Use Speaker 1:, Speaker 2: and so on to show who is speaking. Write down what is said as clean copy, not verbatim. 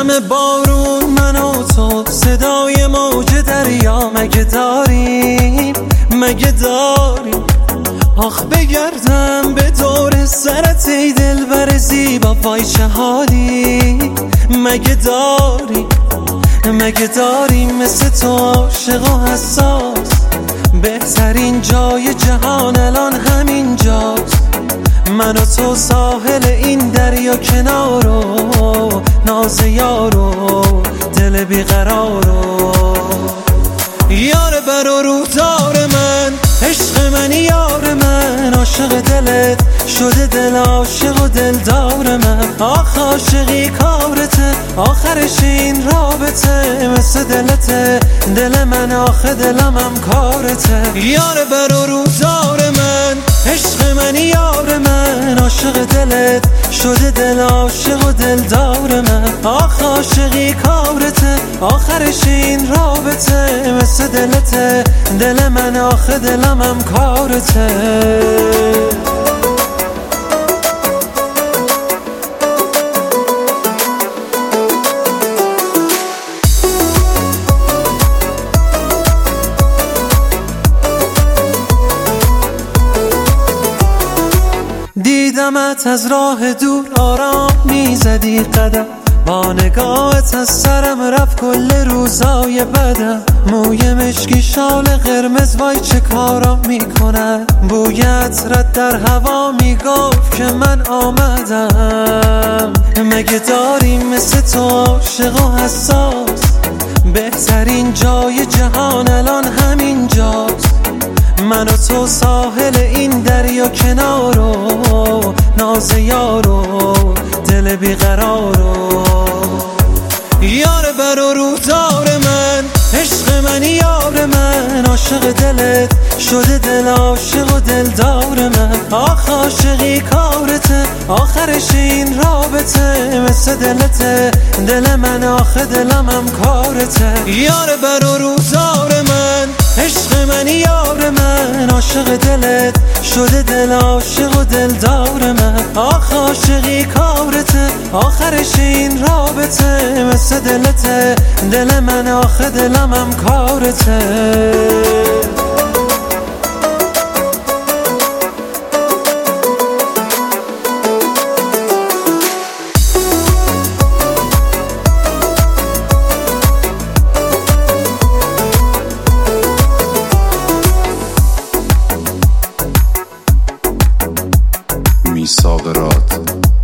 Speaker 1: همه بارون من و تو صدای موج دریا مگه داریم آخ بگردم به دور سرت ای دلبر زیبا وای چه حالی مگه داریم مثل تو عاشق و حساس بهترین جای جهان الان همین جاست من و تو ساحل این دریا کنارو ناز یارو دل بیقرارو یار بر و روزدار من عشق منی یار من عاشق دلت شده دل عاشق و دلدار من آخ عاشقی کارته آخرش این رابطه مثل دلته دل من آخه دلم هم کارته یار بر و روزدار من عشق منی یار من عاشق دلت شده دل عاشق و دلدار من آخ عاشقی کارته آخرش این رابطه مثل دلته دل من آخه دلم هم کارته دیدمت از راه دور آرام میزدی قدم با نگاهت از سرم رفت کل روزای بدم موی مشکی شال قرمز وای چه کارام میکنن بویت رد در هوا میگفت که من آمدم مگه داریم مثل تو عاشق و حساس بهترین جای جهان الان همین جاست من و تو ساحل این دریا کنارو ناز یارو دل بیقرارو یار بر و روزدار من عشق منی یار من عاشق دلت شده دل عاشق و دلدار من آخ عاشقی کارته آخرش این رابطه مثل دلته دل من آخه دلم هم کارته یار بر و روزدار من عشق منی یار من عاشق دلت شده دل عاشق و دلدار من آخ عاشقی کارته آخرش این رابطه مثل دلته دل من آخه دلم هم کارته
Speaker 2: میثاق راد